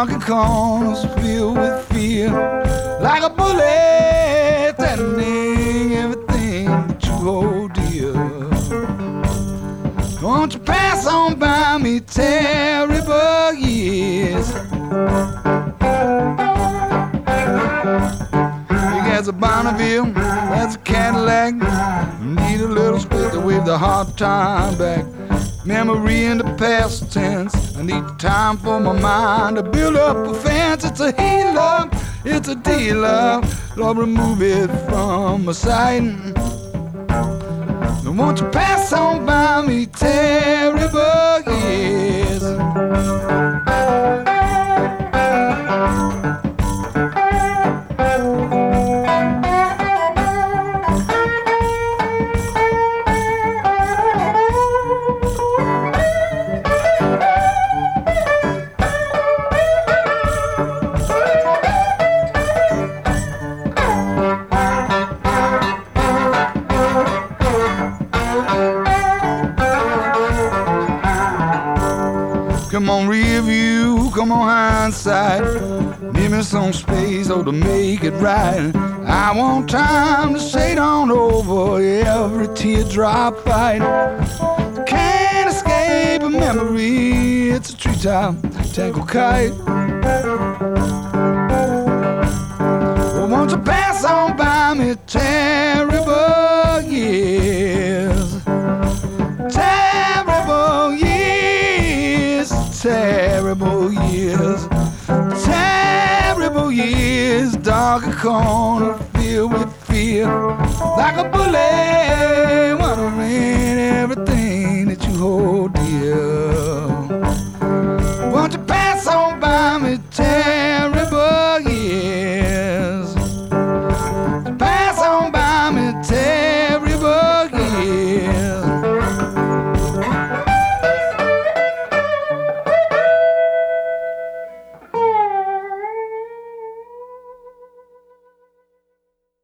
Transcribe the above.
dark corners filled with fear, like a bullet threatening everything that you hold dear. Won't you pass on by me, terrible years? There's a Bonneville, there's a Cadillac. Need a little space to wave the hard time back. Memory in the past tense. I need time for my mind to build up a fence. It's a healer, it's a dealer. Lord, remove it from my sight. Won't you pass on by me, terrible years? Come on, rear view, come on, hindsight. Give me some space, oh, to make it right. I want time to shade on over every teardrop fight. Can't escape a memory, it's a treetop, tangled kite. Well, won't you pass on by me, terrible years? Terrible years, terrible years, terrible years. Dark corner filled with fear, like a bullet wondering everything that you hold dear. Won't you pass on by me,